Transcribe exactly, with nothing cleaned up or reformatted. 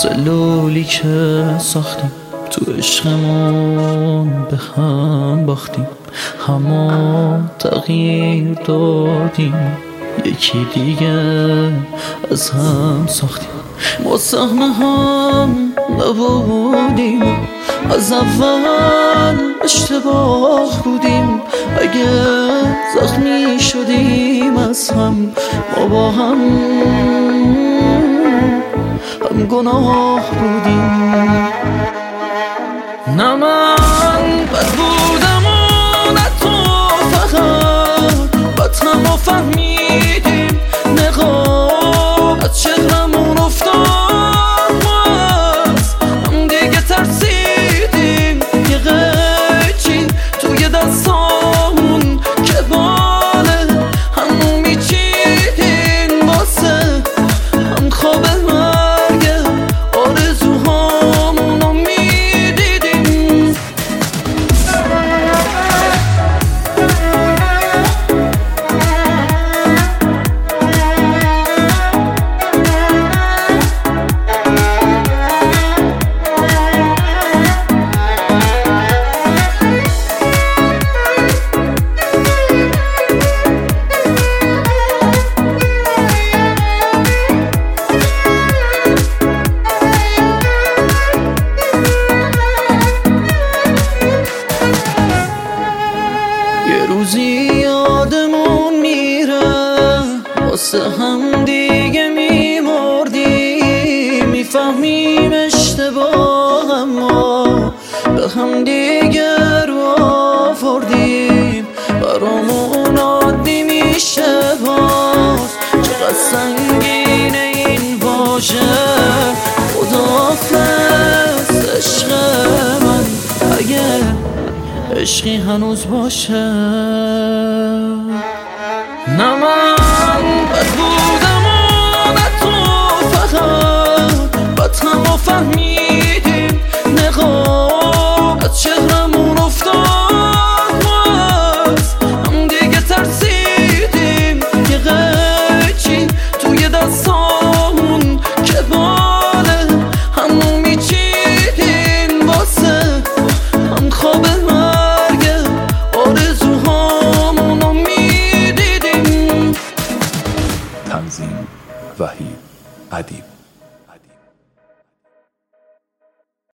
سلولی که ساختیم تو عشقمون به هم باختیم، همه تغییر دادیم، یکی دیگه از هم ساختیم. ما سهم هم نبودیم، از اول اشتباه بودیم. اگه زخمی شدیم از هم، ما با هم هم گناه بودیم. نه من بد بودم و نه تو، فقط بد هم فهمیدیم. نقاب از چهرمون افتاد، ما از هم دیگه ترسیدیم. یه قیچی توی دستامون که باله هم میچیدیم، واسه هم خواب مرگ آرزوهامونو میدیدیم. یه روزی یادمون میره، واسه هم دیگه میمردیم. میفهمیم اشتباه، اما به هم دیگه رو آوردیم. برامون عادی میشه باز، چقدر سنگینه این واژه. خداحافظ عشق من، اگه عشقی هنوز باشه. نه من بد بودم و نه تو، فقط بد هم فهمیدیم.